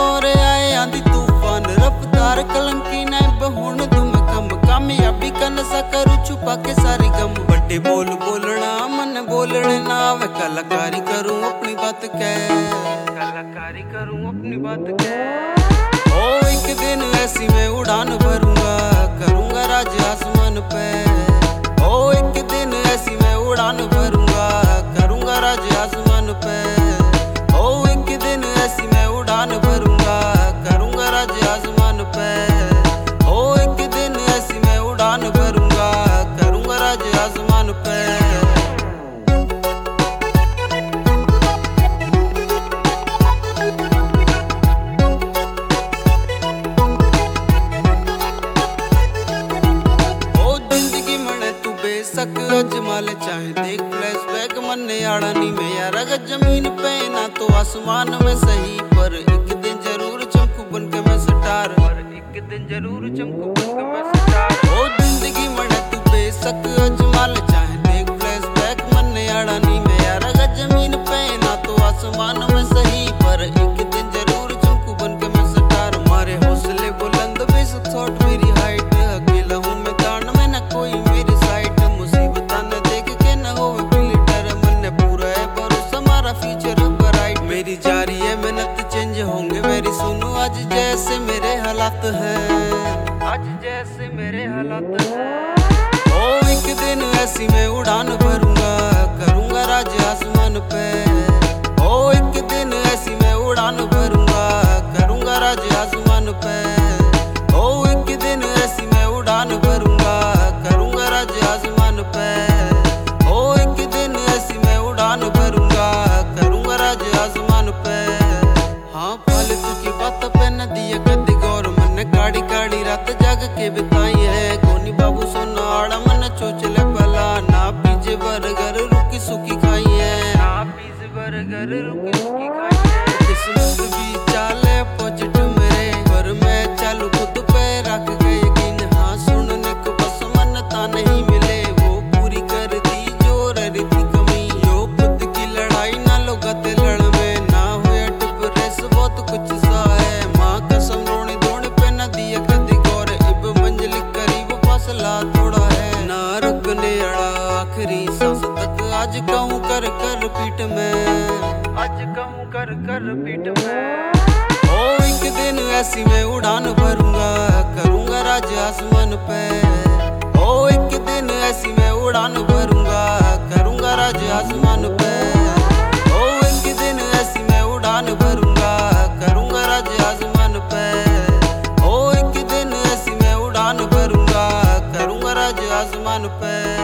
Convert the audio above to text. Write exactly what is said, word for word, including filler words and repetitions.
दौर आए आंधी तूफान रफ्तार कलंकी न बहुन तुम कम कामयाबी का नशा करूँ छुपा के सारी गम बड़े बोल बोलना मन बोलने ना वे कलाकारी करूँ अपनी बात कह कलाकारी करूँ अपनी बात कह ओ एक दिन ऐसी मैं उड़ान भरूंगा करूंगा राज आसमान पे ओ एक दिन ऐसी मैं उड़ान भरूंगा करूंगा राज आसमान पे ओ एक दिन ऐसी मैं उड़ान भरूंगा करूंगा राज आसमान पे ओ एक दिन ऐसी मैं उड़ान भरूंगा करूंगा राज आसमान पे सक अजमाले चाहे देख फ्लैशबैक मन्ने आड़ा नी में यार अगर जमीन पे ना तो आसमान में सही पर एक दिन जरूर चमकू बन के मैं स्टार पर एक दिन जरूर चमकू बन के मैं स्टार ओ जिंदगी मने तू बेशक अजमाले चाहे देख फ्लैशबैक मन्ने आड़ा नी में यार अगर जमीन पे ना तो आसमान में सही पर एक दिन जरूर चमकू बन के मैं स्टार मारे हौसले बुलंद बेशक थॉट मेरी हाइट अकेला हूँ मैं दान में ना कोई मेरी मेरी जारी है मेहनत चेंज होंगे मेरी सुनो आज जैसे मेरे हालात हैं आज जैसे मेरे हालात हैं ओ एक दिन ऐसी मैं उड़ान भरूंगा करूंगा राज आसमान पे ओ एक दिन ऐसी मैं उड़ान भरूंगा करूंगा राज आसमान पे ओ एक दिन ऐसी मैं उड़ान भरूंगा करूंगा राज आसमान पे ओ एक दिन ऐसी मैं उड़ान भरूंगा करूंगा राज आसमान पे हाँ फालतू की बात पे न दिया कदी गौर मन काड़ी काड़ी रात जाग के बिताई है कोनी बाबू सोना आड़ा मन चोचले भला ना पीछे बर्गर रुकी सुखी खाई है ना पीछे बर्गर रुकी सुखी खाई है किस्मत भी चाले पॉजिटिव मेरे पर मैं चालू खुद पे रख के यकीन हाँ सुनने को बस मनता नहीं मिले वो पूरी कर दी जो रही थी कमी यो खुद की लड़ाई ना लोगा ते लड़ कुछ सा है माँ कसम रोने धोने पे न दिया कदी गौर इब मंजिल करीब फासला थोड़ा है ना रुकने अड़ा आखिरी सांस तक आज कहूँ कर कर पीठ में आज कहूँ कर कर पीठ में ओ एक दिन ऐसी मैं उड़ान भरूंगा करूंगा राज आसमान पे ओ एक दिन ऐसी मैं उड़ान भरूंगा करूंगा राज आसमान पे ओ एक दिन ऐसी मैं उड़ान भरूंगा करूंगा राज आसमान पे ओ एक दिन ऐसी मैं उड़ान भरूंगा करूंगा राज आसमान पे।